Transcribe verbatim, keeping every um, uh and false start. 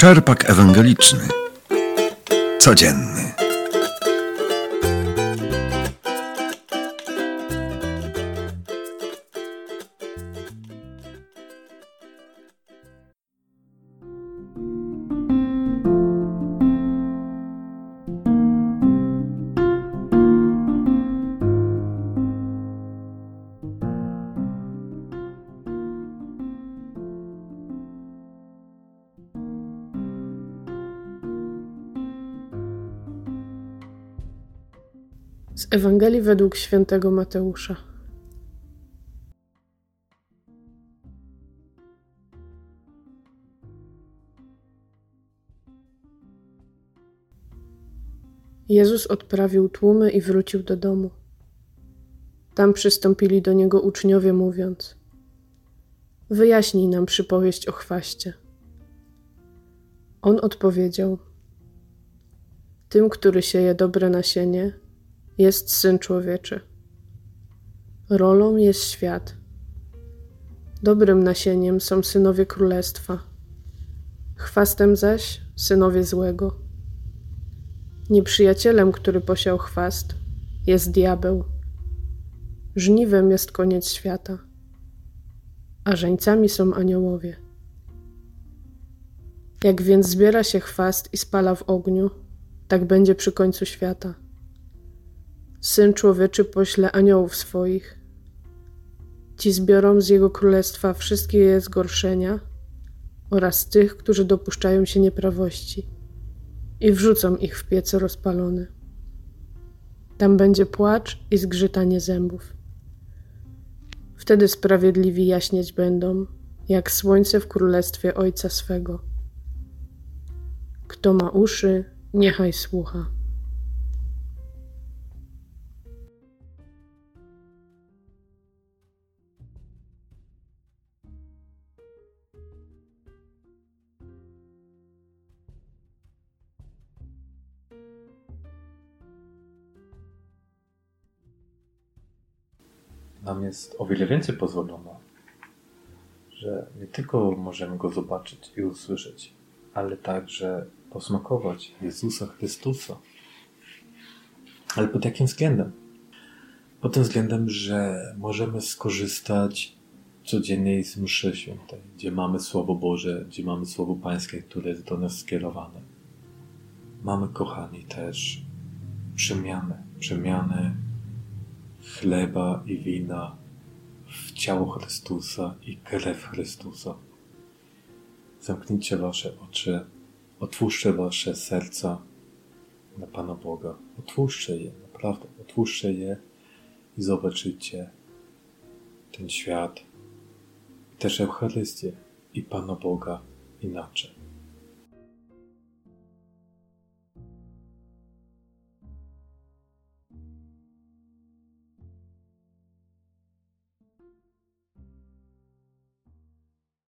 Czerpak ewangeliczny. Codzienny. Z Ewangelii według świętego Mateusza. Jezus odprawił tłumy i wrócił do domu. Tam przystąpili do Niego uczniowie, mówiąc: wyjaśnij nam przypowieść o chwaście. On odpowiedział: tym, który sieje dobre nasienie, jest Syn Człowieczy. Rolą jest świat. Dobrym nasieniem są synowie królestwa, chwastem zaś synowie złego. Nieprzyjacielem, który posiał chwast, jest diabeł. Żniwem jest koniec świata, a żeńcami są aniołowie. Jak więc zbiera się chwast i spala w ogniu, tak będzie przy końcu świata. Syn Człowieczy pośle aniołów swoich. Ci zbiorą z Jego królestwa wszystkie je zgorszenia oraz tych, którzy dopuszczają się nieprawości, i wrzucą ich w piece rozpalone. Tam będzie płacz i zgrzytanie zębów. Wtedy sprawiedliwi jaśnieć będą, jak słońce w królestwie Ojca swego. Kto ma uszy, niechaj słucha. Nam jest o wiele więcej pozwolono, że nie tylko możemy Go zobaczyć i usłyszeć, ale także posmakować Jezusa Chrystusa. Ale pod jakim względem? Pod tym względem, że możemy skorzystać codziennie z mszy świętej, gdzie mamy Słowo Boże, gdzie mamy Słowo Pańskie, które jest do nas skierowane. Mamy, kochani, też przemianę, przemianę chleba i wina w ciało Chrystusa i krew Chrystusa. Zamknijcie wasze oczy, otwórzcie wasze serca na Pana Boga. Otwórzcie je, naprawdę, otwórzcie je i zobaczycie ten świat, też Eucharystię i Pana Boga inaczej.